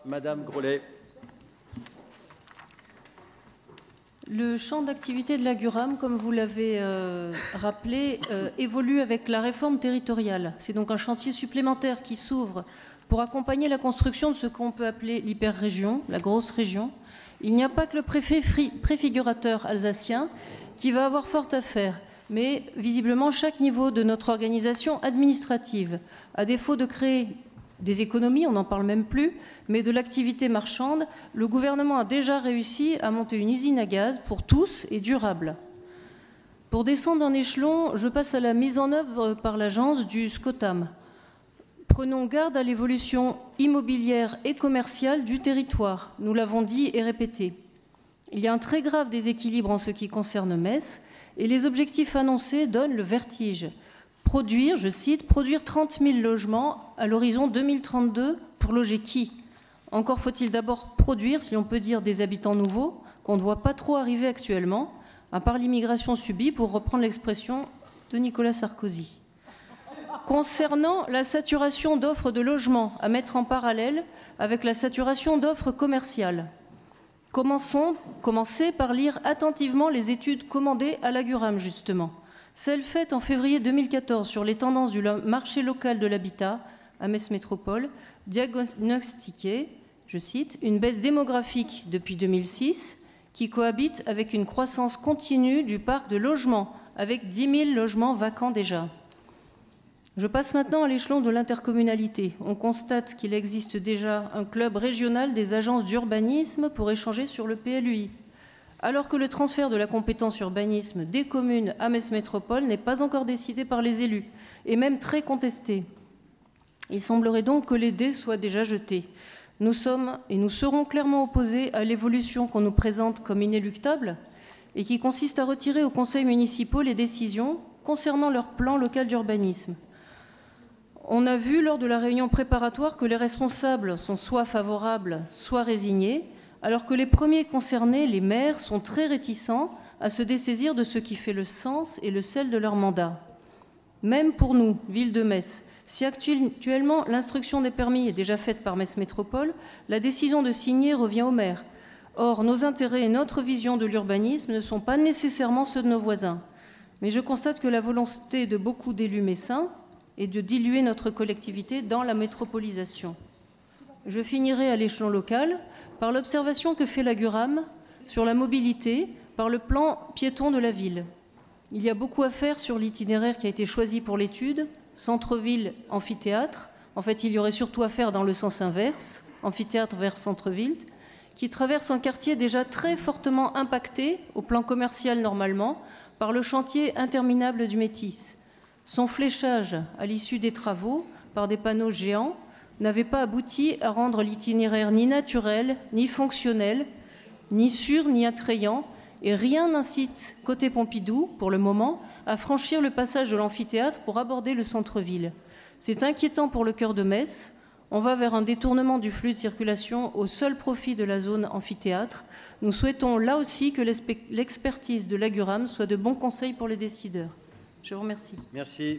Madame Grollet. Le champ d'activité de l'Aguram, comme vous l'avez rappelé, évolue avec la réforme territoriale. C'est donc un chantier supplémentaire qui s'ouvre pour accompagner la construction de ce qu'on peut appeler l'hyper-région, la grosse région. Il n'y a pas que le préfet préfigurateur alsacien qui va avoir fort à faire, mais visiblement chaque niveau de notre organisation administrative, à défaut de créer des économies, on n'en parle même plus, mais de l'activité marchande, le gouvernement a déjà réussi à monter une usine à gaz pour tous et durable. Pour descendre en échelon, je passe à la mise en œuvre par l'agence du SCOTAM. Prenons garde à l'évolution immobilière et commerciale du territoire. Nous l'avons dit et répété. Il y a un très grave déséquilibre en ce qui concerne Metz et les objectifs annoncés donnent le vertige. Produire, je cite, produire 30 000 logements à l'horizon 2032 pour loger qui ? Encore faut-il d'abord produire, si l'on peut dire, des habitants nouveaux qu'on ne voit pas trop arriver actuellement, à part l'immigration subie, pour reprendre l'expression de Nicolas Sarkozy. Concernant la saturation d'offres de logements à mettre en parallèle avec la saturation d'offres commerciales, commencez par lire attentivement les études commandées à l'Aguram, justement. Celle faite en février 2014 sur les tendances du marché local de l'habitat à Metz Métropole diagnostiquait, je cite, une baisse démographique depuis 2006 qui cohabite avec une croissance continue du parc de logements, avec 10 000 logements vacants déjà. Je passe maintenant à l'échelon de l'intercommunalité. On constate qu'il existe déjà un club régional des agences d'urbanisme pour échanger sur le PLUI. Alors que le transfert de la compétence urbanisme des communes à Metz Métropole n'est pas encore décidé par les élus, et même très contesté. Il semblerait donc que les dés soient déjà jetés. Nous sommes et nous serons clairement opposés à l'évolution qu'on nous présente comme inéluctable et qui consiste à retirer aux conseils municipaux les décisions concernant leur plan local d'urbanisme. On a vu lors de la réunion préparatoire que les responsables sont soit favorables, soit résignés, alors que les premiers concernés, les maires, sont très réticents à se dessaisir de ce qui fait le sens et le sel de leur mandat. Même pour nous, ville de Metz, si actuellement l'instruction des permis est déjà faite par Metz Métropole, la décision de signer revient au maire. Or, nos intérêts et notre vision de l'urbanisme ne sont pas nécessairement ceux de nos voisins. Mais je constate que la volonté de beaucoup d'élus messins est de diluer notre collectivité dans la métropolisation. Je finirai à l'échelon local par l'observation que fait l'Aguram sur la mobilité par le plan piéton de la ville. Il y a beaucoup à faire sur l'itinéraire qui a été choisi pour l'étude, centre-ville, amphithéâtre. En fait, il y aurait surtout à faire dans le sens inverse, amphithéâtre vers centre-ville, qui traverse un quartier déjà très fortement impacté, au plan commercial normalement, par le chantier interminable du Métis. Son fléchage à l'issue des travaux, par des panneaux géants, n'avait pas abouti à rendre l'itinéraire ni naturel, ni fonctionnel, ni sûr, ni attrayant, et rien n'incite, côté Pompidou, pour le moment, à franchir le passage de l'amphithéâtre pour aborder le centre-ville. C'est inquiétant pour le cœur de Metz. On va vers un détournement du flux de circulation au seul profit de la zone amphithéâtre. Nous souhaitons là aussi que l'expertise de l'Aguram soit de bons conseils pour les décideurs. Je vous remercie. Merci.